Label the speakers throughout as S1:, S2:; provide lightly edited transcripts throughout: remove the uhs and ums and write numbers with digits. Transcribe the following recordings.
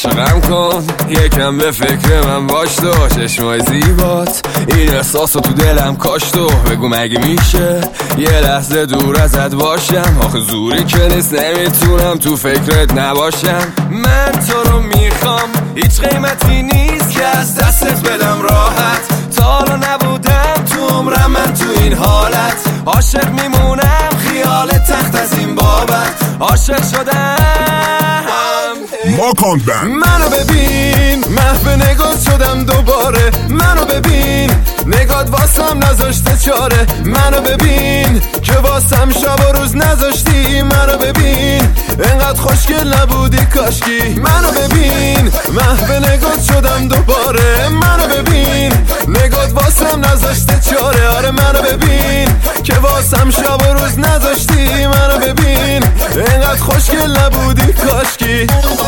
S1: عاشقم کن یکم به فکر من باش تو، چشمای زیبات این احساسو تو دلم کاش تو. بگو مگه میشه یه لحظه دور ازت باشم؟ آخه زوری که نیست نمیتونم تو فکرت نباشم. من تو رو میخوام هیچ قیمتی نیست که از دستت بدم راحت. تا حالا نبودم تو عمرم من تو این حالت. عاشق میمونم خیال تخت از این بابت. عاشق شدم
S2: ماکان بند.
S1: منو ببین محو نگات شدم دوباره. منو ببین نگات واسم نذاشته چاره. منو ببین که واسم شب و روز نذاشتی. منو ببین انقدر خوشگل نبودی کاشکی. منو ببین محو نگات شدم دوباره. منو ببین نگات واسم نذاشته چاره. آره منو ببین که واسم شب و روز نذاشتی. منو ببین انقدر خوشگل نبودی کاشکی.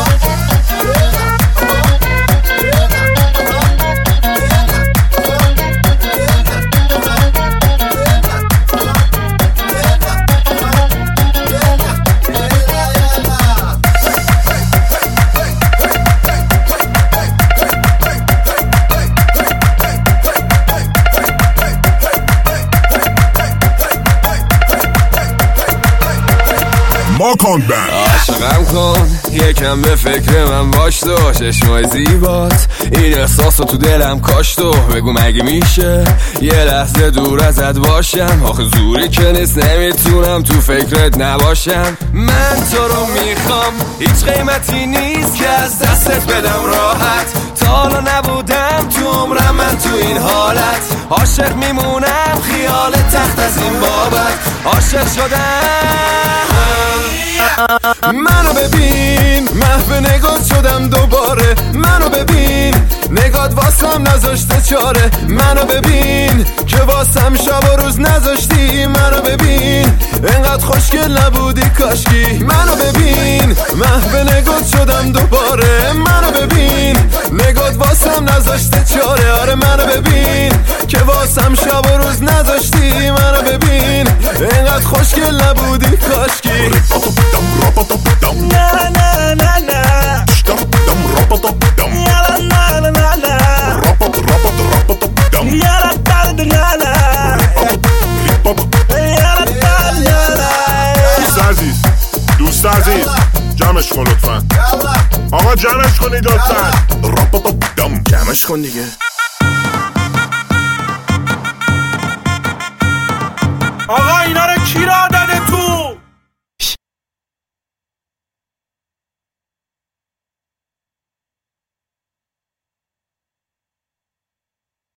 S2: ماکان بند.
S1: عاشقم کن یکم به فکر من باش تو، چشمای زیبات این احساسو تو دلم کاش تو. بگو مگه میشه یه لحظه دور ازت باشم؟ آخه زوری که نیست نمیتونم تو فکرت نباشم. من تو رو میخوام هیچ قیمتی نیست که از دستت بدم راحت. تا حالا نبودم تو عمرم من تو این حالت. عاشق میمونم خیال تخت از این بابت. عاشق شدم منو ببین محو نگات شدم دوباره. منو ببین نگات واسم نذاشته چاره. منو ببین که واسم شب و روز نذاشتی. منو ببین انقدر خوشگل نبودی کاشکی. منو ببین محو نگات شدم دوباره. منو ببین نگات واسم نذاشته چاره. آره منو ببین که واسم شب و روز نذاشتی. منو ببین انقدر خوشگل نبودی کاشکی.
S3: Na na na na. Yala na na na na. Yala ta na na. Yala ta na na.
S2: دوست عزیز جمعش کن لطفا. آقا جمعش کنید لطفا. جمعش کن دیگه.